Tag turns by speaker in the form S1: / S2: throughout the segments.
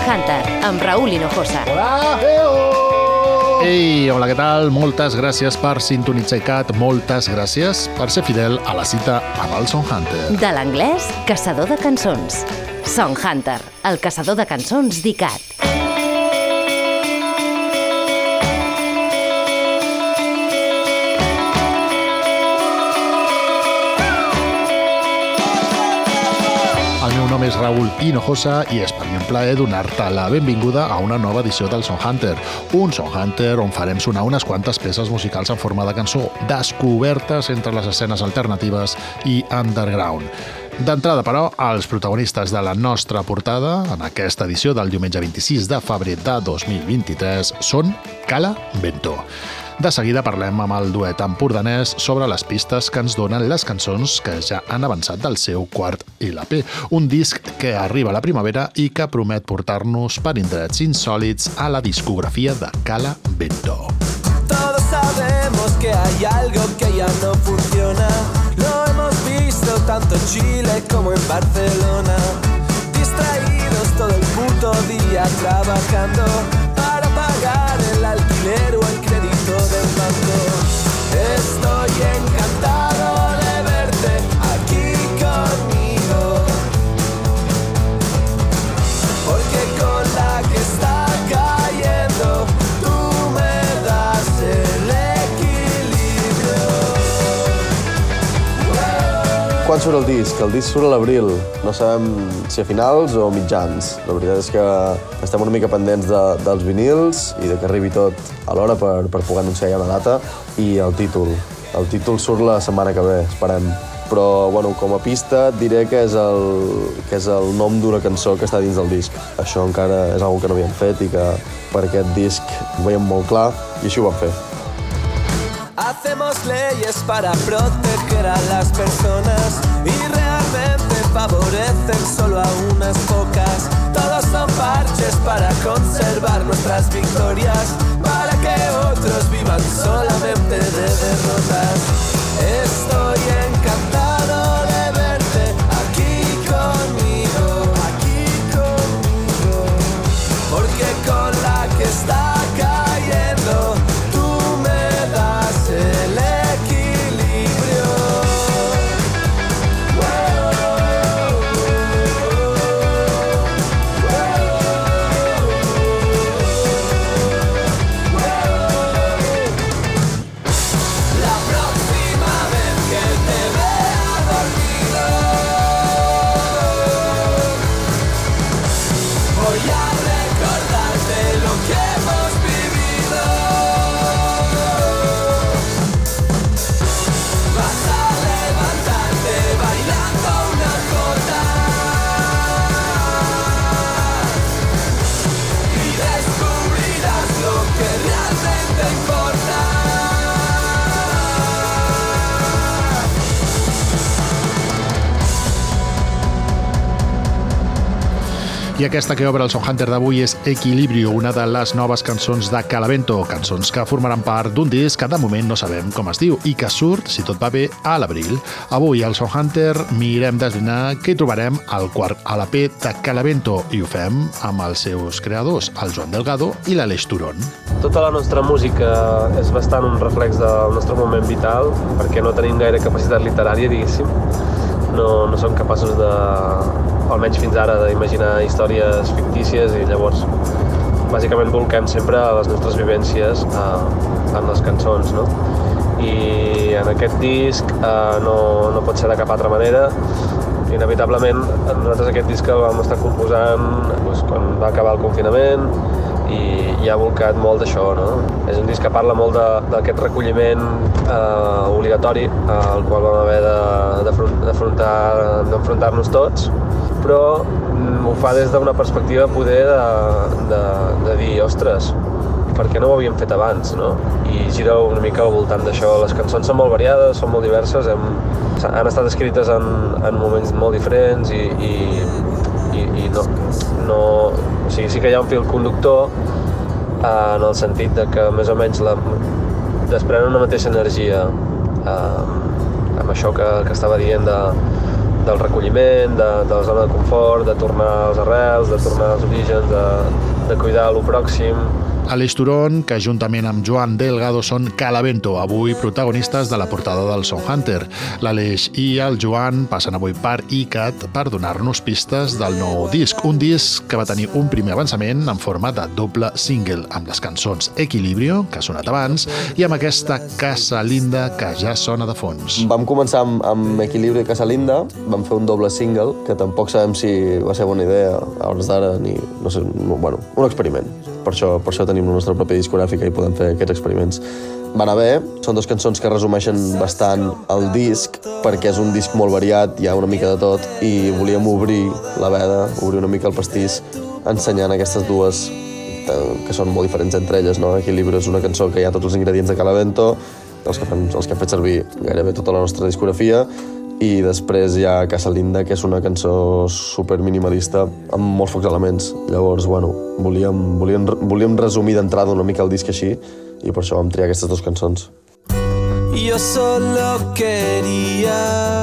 S1: Hunter, amb Raúl Hinojosa.
S2: Hola, Ei, hola, què tal? Moltes gràcies per sintonitzar ICAT, moltes gràcies per ser fidel a la cita amb el Song Hunter.
S1: De l'anglès, caçador de cançons. Song Hunter, el caçador de cançons d'ICAT.
S2: El meu nom és Raúl Hinojosa i és per mi un plaer donar-te la benvinguda a una nova edició del Song Hunter. Un Song Hunter on farem sonar unes quantes peces musicals en forma de cançó, descobertes entre les escenes alternatives i underground. D'entrada, però, els protagonistes de la nostra portada, en aquesta edició del diumenge 26 de febrer de 2023, són Cala Vento. De seguida parlem amb el duet empordanès sobre les pistes que ens donen les cançons que ja han avançat del seu quart LP, un disc que arriba a la primavera i que promet portar-nos per indrets insòlits a la discografia de Cala Vento.
S3: Todos sabemos que hay algo que ya no funciona. Lo hemos visto tanto en Chile como en Barcelona. Distraídos todo el puto día trabajando para pagar el alquiler o el crédito del banco. Estoy encantado de verte aquí conmigo, porque con la que está cayendo tú me das el equilibrio.
S4: Quan surt el disc? El disc surt a l'abril. No sabem si a finals o mitjans. La veritat és que estem una mica pendents dels vinils i de que arribi tot a l'hora per poder anunciar ja una data. I el títol. El títol surt la setmana que ve, esperem. Però, bueno, com a pista et diré que és el nom d'una cançó que està dins del disc. Això encara és una cosa que no havíem fet i que per aquest disc ho veiem molt clar i així ho vam fer.
S3: Hacemos leyes para proteger a las personas y realmente favorecen solo a unas pocas. Todos son parches para conservar nuestras victorias, para que otros vivan solamente de derrotas. Estoy encantado de verte aquí conmigo, porque con la que está cayendo el equilibrio. La próxima vez que te vea dormido, voy a recordarte lo que hemos vivido.
S2: I aquesta que obre el Song Hunter d'avui és Equilibrio, una de les noves cançons de Cala Vento, cançons que formaran part d'un disc que de moment no sabem com es diu i que surt, si tot va bé, a l'abril. Avui al Song Hunter mirem d'esbrinar què hi trobarem al quart LP de Cala Vento i ho fem amb els seus creadors, el Joan Delgado i l'Aleix Turón.
S5: Tota la nostra música és bastant un reflex del nostre moment vital perquè no tenim gaire capacitat literària, diguéssim. No som capaços de, almenys fins ara, d'imaginar històries fictícies i llavors bàsicament volquem sempre les nostres vivències en les cançons, no? I en aquest disc no pot ser de cap altra manera. Inevitablement nosaltres aquest disc el vam estar composant quan va acabar el confinament i ha volcat molt d'això, no? És un disc que parla molt d'aquest recolliment obligatori al qual vam haver d'enfrontar-nos tots, però ho fa des d'una perspectiva poder de dir, ostres, per què no ho havíem fet abans, no? I gira una mica al voltant d'això. Les cançons són molt variades, són molt diverses, han estat escrites en moments molt diferents i no, o sigui, sí que hi ha un fil conductor en el sentit de que més o menys desprenen una mateixa energia amb això que estava dient de del recolliment, de la zona de confort, de tornar als arrels, de tornar als orígens, de cuidar lo pròxim.
S2: Aleix Turón, que juntament amb Joan Delgado són Calavento, avui protagonistes de la portada del Sonhunter. L'Aleix i el Joan passen avui per ICAT per donar-nos pistes del nou disc, un disc que va tenir un primer avançament en forma de doble single, amb les cançons Equilibrio, que ha sonat abans, i amb aquesta Casa Linda, que ja sona de fons.
S4: Vam començar amb Equilibrio i Casa Linda, vam fer un doble single, que tampoc sabem si va ser bona idea a hores d'ara, ni, no sé, bueno, un experiment. Per això tenim la nostra pròpia discogràfica i podem fer aquests experiments. Va anar bé, són dues cançons que resumeixen bastant el disc, perquè és un disc molt variat, hi ha una mica de tot, i volíem obrir la veda, obrir una mica el pastís, ensenyant aquestes dues que són molt diferents entre elles, no? Equilibrio és una cançó que hi ha tots els ingredients de Calavento, els que hem fet servir gairebé tota la nostra discografia, i després hi ha Casa Linda, que és una cançó super minimalista amb molts pocs elements. Llavors, bueno, volíem resumir d'entrada una mica el disc així i per això vam triar aquestes dues cançons.
S3: Yo solo quería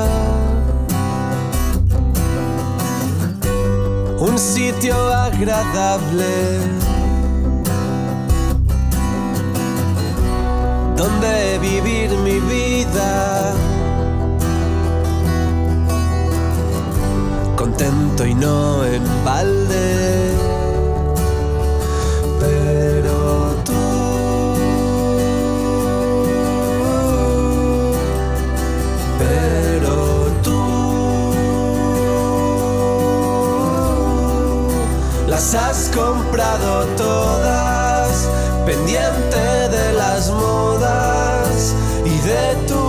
S3: un sitio agradable donde vivir mi vida contento y no en balde, pero tú las has comprado todas, pendiente de las modas y de tu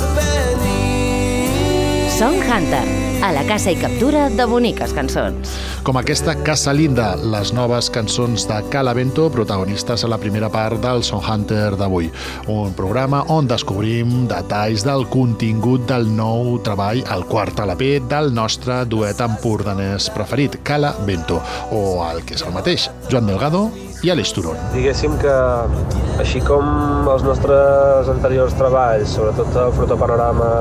S3: porvenir.
S1: Sonhunter, a la caça i captura de boniques cançons.
S2: Com aquesta Casa Linda, les noves cançons de Calavento, protagonistes a la primera part del Sonhunter d'avui. Un programa on descobrim detalls del contingut del nou treball, el quart LP del nostre duet empordanès preferit, Calavento, o el que és el mateix, Joan Delgado i Aleix Turón.
S5: Diguéssim que, així com els nostres anteriors treballs, sobretot el Fotopanorama,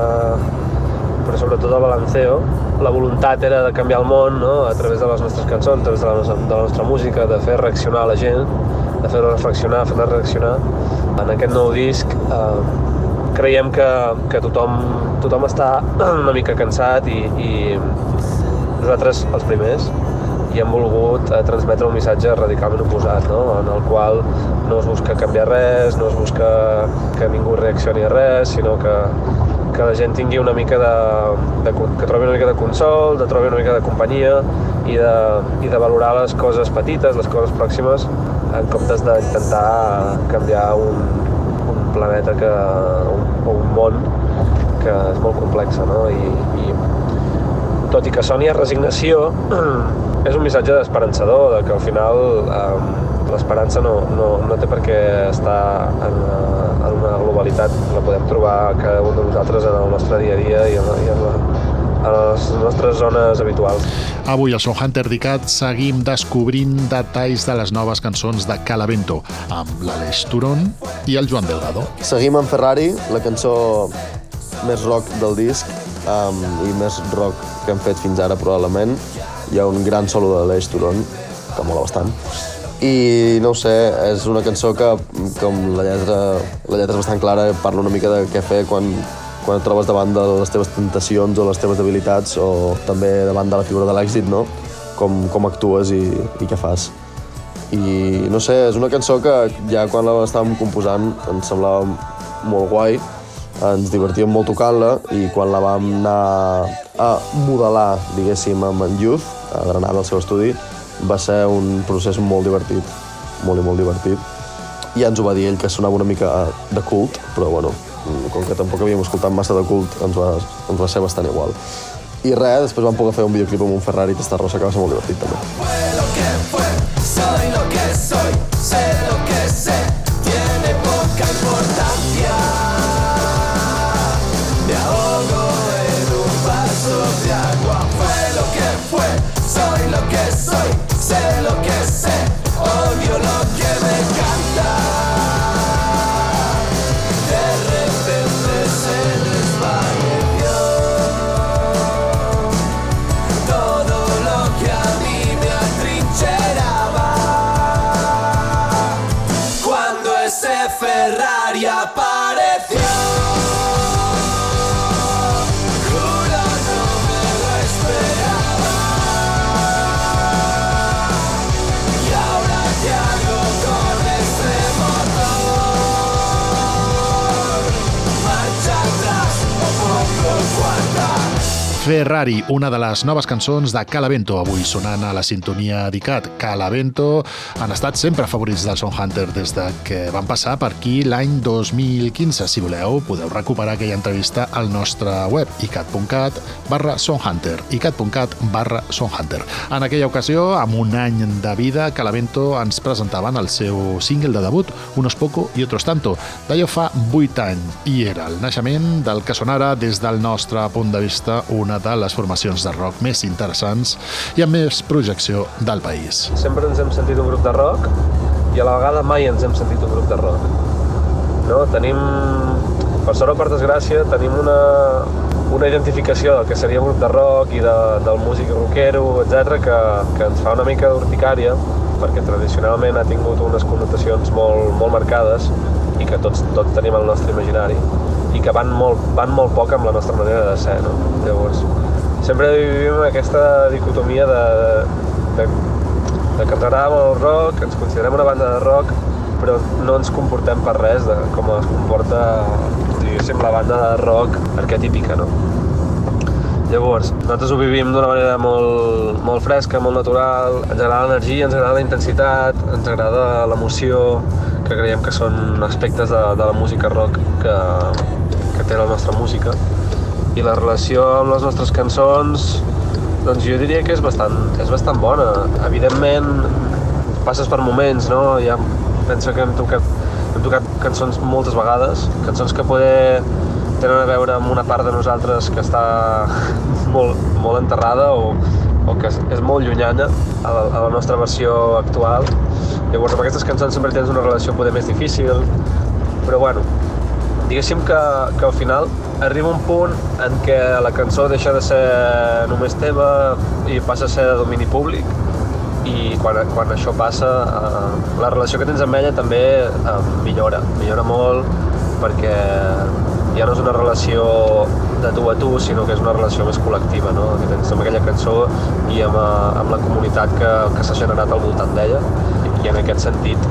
S5: però sobretot el Balanceo, la voluntat era de canviar el món, no? A través de les nostres cançons, a través de la nostra música, de fer reaccionar la gent, de fer-la reflexionar, fer-la reaccionar. En aquest nou disc creiem que tothom està una mica cansat i nosaltres els primers i hem volgut transmetre un missatge radicalment oposat, no? En el qual no es busca canviar res, no es busca que ningú reaccioni a res, sinó que la gent tingui una mica que trobi una mica de consol, de trobi una mica de companyia i de valorar les coses petites, les coses pròximes, en comptes d'intentar canviar un planeta o un món que és molt complex, no? I tot i que soni a resignació, és un missatge d'esperançador, de que al final l'esperança no té per què estar en una globalitat, la podem trobar cada un de nosaltres en el nostre dia a dia i en les nostres zones habituals.
S2: Avui al Sonhunter d'ICAT seguim descobrint detalls de les noves cançons de Calavento amb l'Aleix Turón i el Joan Delgado.
S4: Seguim amb Ferrari, la cançó més rock del disc i més rock que hem fet fins ara probablement. Hi ha un gran solo de l'Aleix Turón, que mola bastant. I no ho sé, és una cançó que com la lletra és bastant clara, parla una mica de què fer quan et trobes davant de les teves tentacions o les teves debilitats, o també davant de la figura de l'èxit, no? Com actues i què fas. I no sé, és una cançó que ja quan l'estàvem composant ens semblava molt guai, ens divertíem molt tocant-la, i quan la vam anar a modelar, diguéssim, amb en Youth, a Granada, al seu estudi, va ser un procés molt divertit, molt i molt divertit. I ja ens ho va dir ell, que sonava una mica de cult, però bueno, com que tampoc havíem escoltat massa de cult, ens va ser bastant igual. I res, després vam poder fer un videoclip amb un Ferrari Testarossa, que va ser molt divertit també.
S3: Fue lo que fue, soy lo que soy, sé lo que sé, tiene poca importancia. Me ahogo en un vaso de agua. Fue lo que fue, soy lo que soy, sé lo que sé, odio lo que me encanta. De repente se desvaneció.
S2: Ferrari, una de les noves cançons de Calavento, avui sonant a la sintonia d'ICAT. Calavento han estat sempre favorits del Song Hunter des de que van passar per aquí l'any 2015. Si voleu, podeu recuperar aquella entrevista al nostre web, icat.cat/songhunter, icat.cat/songhunter. En aquella ocasió, amb un any de vida, Calavento ens presentaven el seu single de debut, Unos poco y otros tanto. D'allò fa 8 anys, i era el naixement del que sonara, des del nostre punt de vista, una de les formacions de rock més interessants i amb més projecció del país.
S5: Sempre ens hem sentit un grup de rock i a la vegada mai ens hem sentit un grup de rock. No? Tenim, per sort o per desgràcia, tenim una identificació del que seria un grup de rock i del músic rockero, etc., que ens fa una mica d'urticària, perquè tradicionalment ha tingut unes connotacions molt marcades i que tots tenim al nostre imaginari, i que van molt poc amb la nostra manera de ser, no? Llavors, sempre vivim aquesta dicotomia de que ens agrada molt el rock, ens considerem una banda de rock, però no ens comportem per res de com es comporta, diguéssim, la banda de rock arquetípica, no? Llavors, nosaltres ho vivim d'una manera molt fresca, molt natural, ens agrada l'energia, ens agrada la intensitat, ens agrada l'emoció, que creiem que són aspectes de la música rock que té la nostra música. I la relació amb les nostres cançons, doncs jo diria que és bastant bona. Evidentment, passes per moments, no? Ja penso que hem tocat cançons moltes vegades, cançons que poder tenen a veure amb una part de nosaltres que està molt enterrada o que és molt llunyana a la nostra versió actual. Llavors, amb aquestes cançons sempre tens una relació poder més difícil, però bueno, diguéssim que al final arriba un punt en què la cançó deixa de ser només teva i passa a ser de domini públic, i quan això passa, la relació que tens amb ella també millora molt, perquè ja no és una relació de tu a tu, sinó que és una relació més col·lectiva, no? Que tens amb aquella cançó i amb la comunitat que s'ha generat al voltant d'ella, i en aquest sentit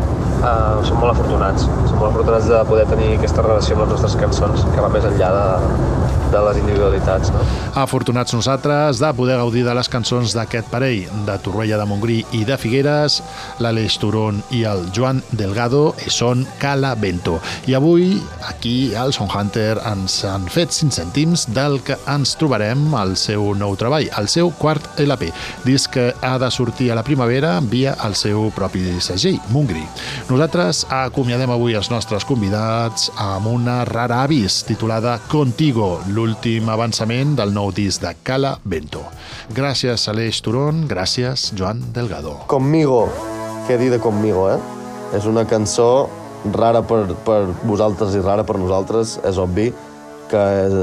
S5: som molt afortunats de poder tenir aquesta relació amb les nostres cançons, que va més enllà de les individualitats, no?
S2: Afortunats nosaltres de poder gaudir de les cançons d'aquest parell, de Torroella de Montgrí i de Figueres, l'Aleix Turón i el Joan Delgado, i són Calavento. I avui, aquí, al Song Hunter, ens han fet 5 cèntims del que ens trobarem al seu nou treball, el seu quart LP, disc que ha de sortir a la primavera via el seu propi segell, Montgrí. Nosaltres acomiadem avui els nostres convidats amb una rara avis titulada Contigo, l'últim avançament del nou disc de Calavento. Gràcies, Aleix Turón, gràcies, Joan Delgado.
S4: Conmigo, què dir de Conmigo, És una cançó rara per vosaltres i rara per nosaltres, és obvi que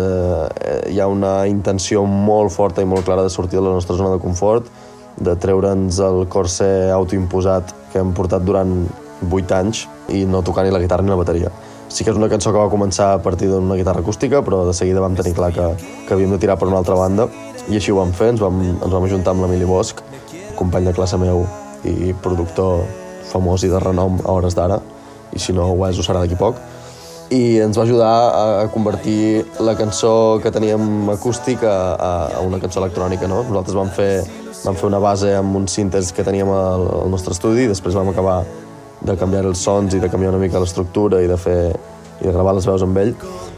S4: hi ha una intenció molt forta i molt clara de sortir de la nostra zona de confort, de treure'ns el corset autoimposat que hem portat durant 8 anys i no tocar ni la guitarra ni la bateria. Sí que és una cançó que va començar a partir d'una guitarra acústica, però de seguida vam tenir clar que havíem de tirar per una altra banda, i així ho vam fer. Ens vam ajuntar amb l'Emili Bosch, company de classe meu i productor famós i de renom a hores d'ara, i si no ho és, ho serà d'aquí poc, i ens va ajudar a convertir la cançó que teníem acústica a una cançó electrònica, no? Nosaltres vam fer una base amb uns sintes que teníem al nostre estudi, i després vam acabar de canviar els sons i de canviar una mica l'estructura i de gravar les veus amb ell.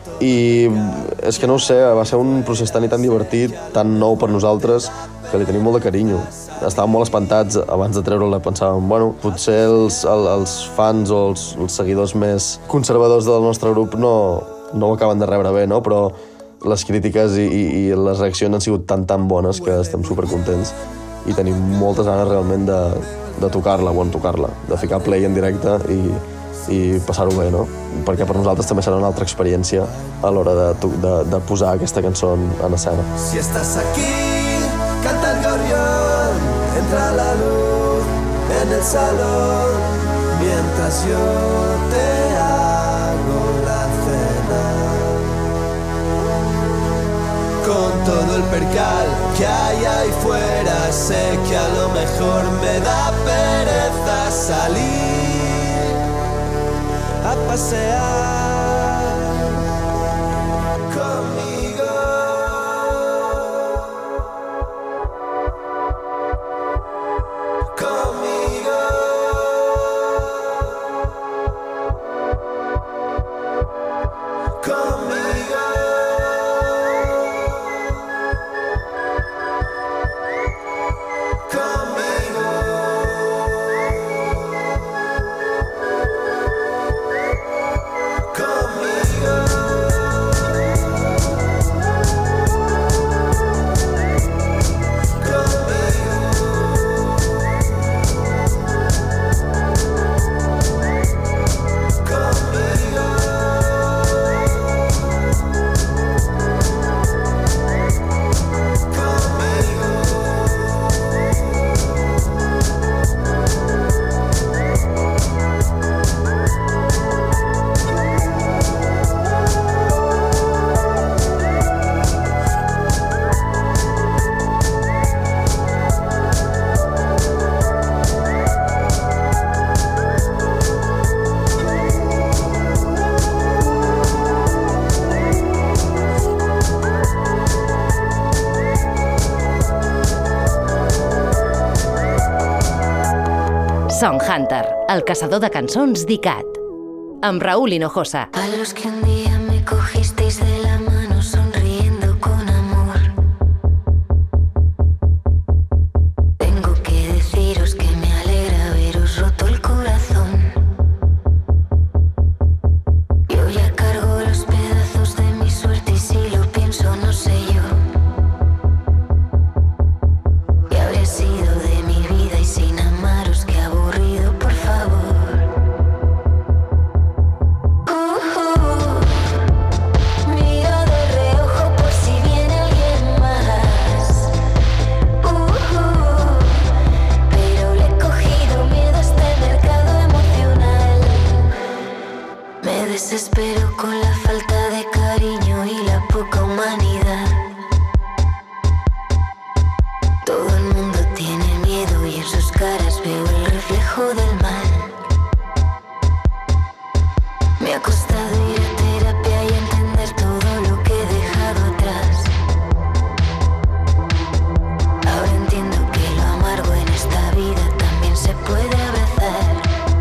S4: I és que no ho sé, va ser un procés tan i tan divertit, tan nou per nosaltres, que li tenim molt de carinyo. Estàvem molt espantats abans de treure-la, pensàvem, bueno, potser els fans o els seguidors més conservadors del nostre grup no ho acaben de rebre bé, no? Però les crítiques i les reaccions han sigut tan bones que estem supercontents i tenim moltes ganes realment de tocar-la, de ficar play en directe i passar-ho bé, no? Perquè per nosaltres també serà una altra experiència a l'hora de posar aquesta cançó en escena.
S3: Si estás aquí, canta el gorrión, entra la luz en el salón, mientras yo te hago la cena. Con todo el percal que hay ahí fuera, sé que a lo mejor me da pereza salir a pasear conmigo.
S1: Song Hunter, el caçador de cançons d'ICAT. Amb Raúl Hinojosa.
S6: A los que un día me cogisteis de la mano sonriendo con amor. Tengo que deciros que me alegra haberos roto el corazón. Yo ya cargo los pedazos de mi suerte y si lo pienso no sé yo qué habría sido de mi vida y sin amaros, qué aburrido, por favor. Miro de reojo por si viene alguien más. Pero le he cogido miedo a este mercado emocional. Me desespero con la falta de cariño y la poca humanidad. Todo el mundo tiene miedo y en sus caras veo el reflejo del mal. Me ha costado ir a terapia y entender todo lo que he dejado atrás. Ahora entiendo que lo amargo en esta vida también se puede abrazar.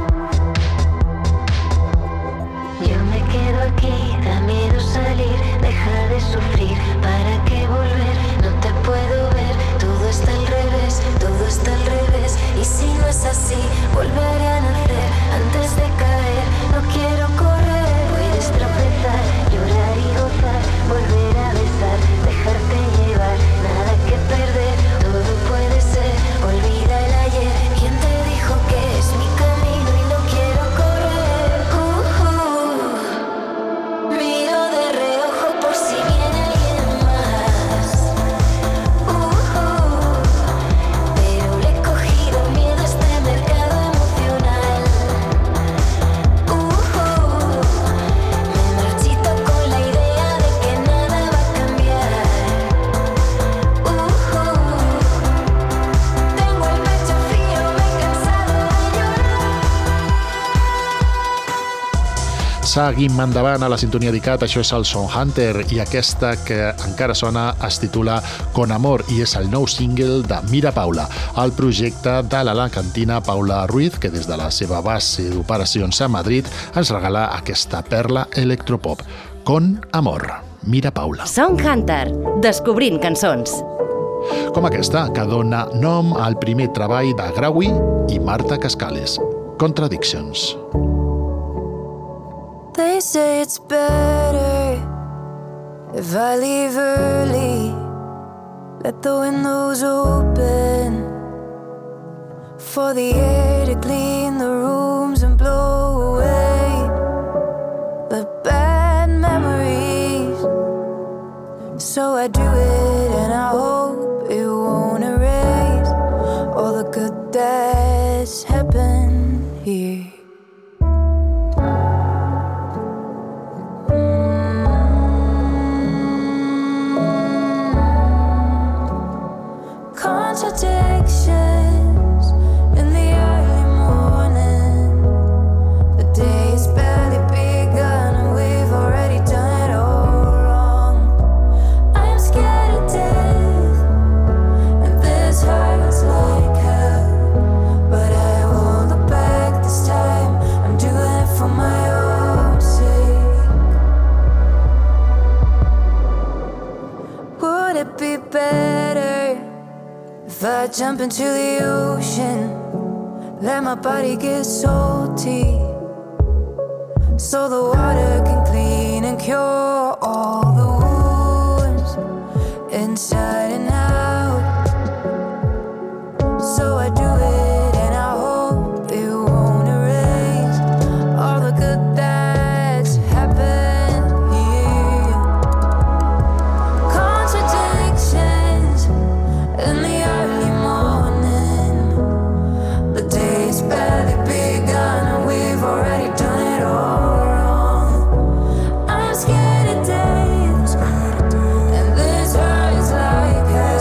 S6: Yo me quedo aquí, da miedo salir, deja de sufrir, ¿para qué volver? No te puedo ver, todo está al revés, todo está al revés. Y si no es así, volveré a nacer antes de caer. No quiero correr, puedes tropezar, llorar y gozar, volver a besar, dejarte llevar, nada que perder, todo puede ser. Olvida el ayer, ¿quién te dijo que es mi camino y no quiero correr? Miro de reojo por si viene alguien más. Pero le he cogido miedo a este mercado emocional. Me marchito con la idea de que nada va a cambiar. Tengo el pecho frío, me he cansado de llorar.
S2: Seguim endavant a la sintonia d'ICAT, això és el Song Hunter i aquesta que encara sona es titula Con Amor i és el nou single de Mira Paula, el projecte de l'alacantina Paula Ruiz, que des de la seva base d'operacions a Madrid ens regala aquesta perla electropop. Con Amor, Mira Paula.
S1: Song Hunter, descobrint cançons.
S2: Com aquesta, que dona nom al primer treball de Graui i Marta Cascales, Contradictions.
S6: They say it's better if I leave early, let the windows open for the air to clean the rooms and blow away the bad memories. So I do it and I hope it won't erase all the good that's happened here. Contradictions in the early morning. The day is barely begun and we've already done it all wrong. I am scared of death and this hurts like hell, but I won't look back this time. I'm doing it for my own sake. Would it be better if I jump into the ocean, let my body get salty, so the water can clean and cure all the wounds inside and out? So I do it and I hope it won't erase all the good that's happened here. Contradictions in the early morning. The day's barely begun and we've already done it all wrong. I'm scared of death and this hurts like hell.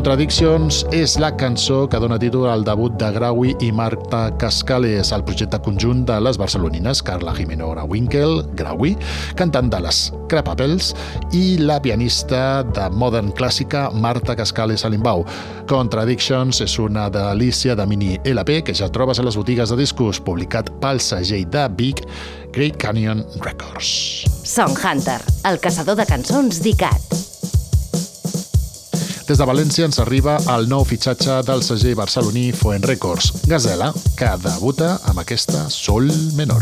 S2: Contradictions és la cançó que dona títol al debut de Graui i Marta Cascales, el projecte conjunt de les barcelonines Carla Jimeno Grawinkel, Graui, cantant de les Crepapels, i la pianista de modern clàssica Marta Cascales Alimbau. Contradictions és una delícia de mini LP que ja trobes a les botigues de discos, publicat pel segell de Vic, Great Canyon Records.
S1: Song Hunter, el caçador de cançons d'ICAT.
S2: Des de València ens arriba el nou fitxatge del segell barceloní Foent Records, Gazela, que debuta amb aquesta Sol menor.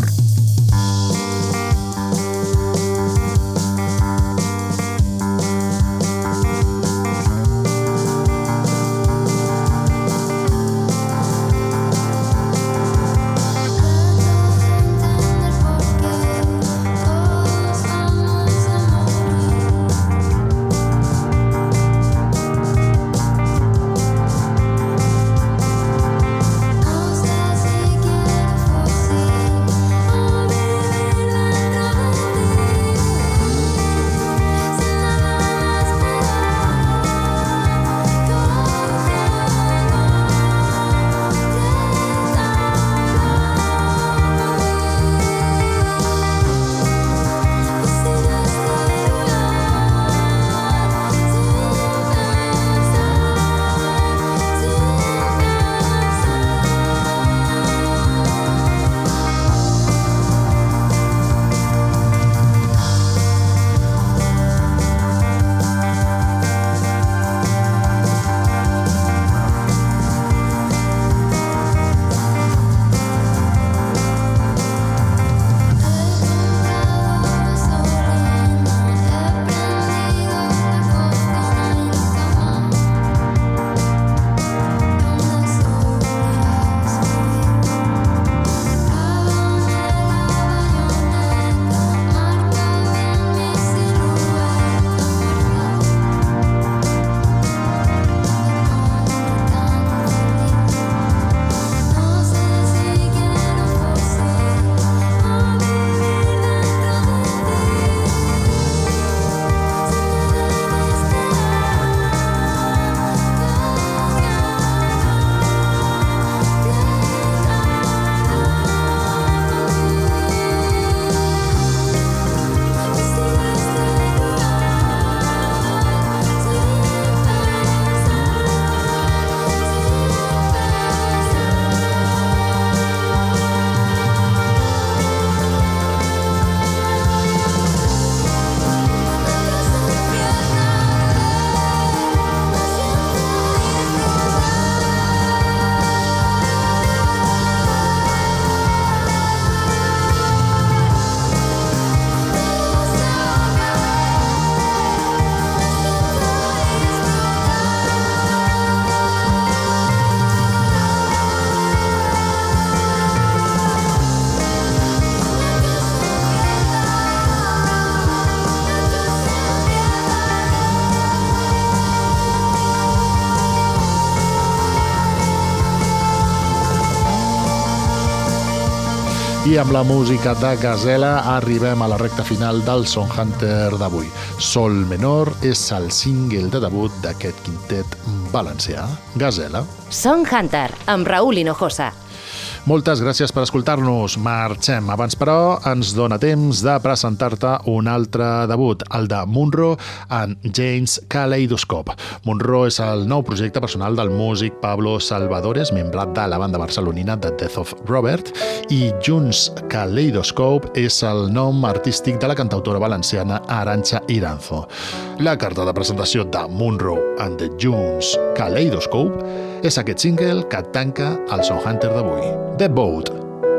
S2: I amb la música de Gazela arribem a la recta final del Song Hunter d'avui. Sol menor és el single de debut d'aquest quintet valencià, Gazela.
S1: Song Hunter, amb Raúl Hinojosa.
S2: Moltes gràcies per escoltar-nos. Marxem. Abans, però, ens dona temps de presentar-te un altre debut, el de Munro and Jane's Kaleidoscope. Munro és el nou projecte personal del músic Pablo Salvadores, membre de la banda barcelonina The Death of Robert, i Junts Kaleidoscope és el nom artístic de la cantautora valenciana Arantxa Iranzo. La carta de presentació de Munro and the Junts Kaleidoscope és aquest single que tanca el Song Hunter d'avui. The Boat,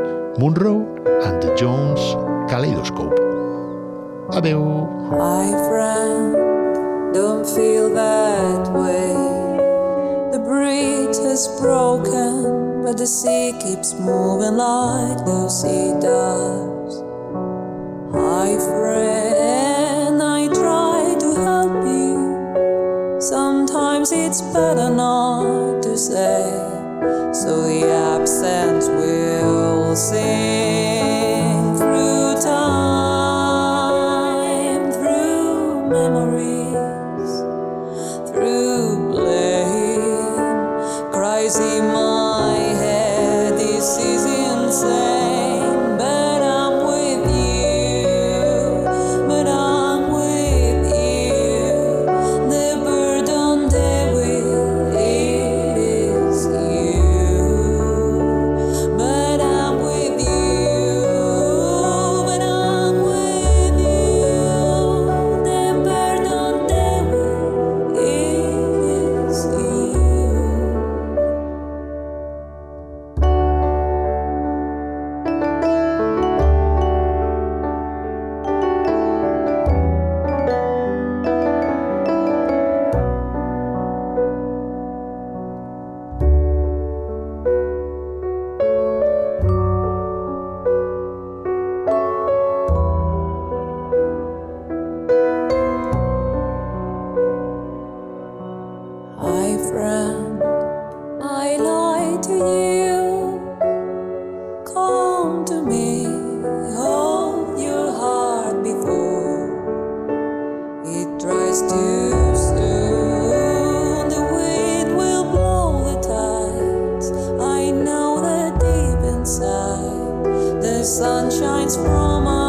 S2: Munro and the Jones Kaleidoscope. Adeu.
S7: My friend, don't feel that way. The bridge has broken, but the sea keeps moving like the sea does. My friend, I try to help you. Sometimes it's better not to say. So the absence will sing through time, through memories, through place. sun shines from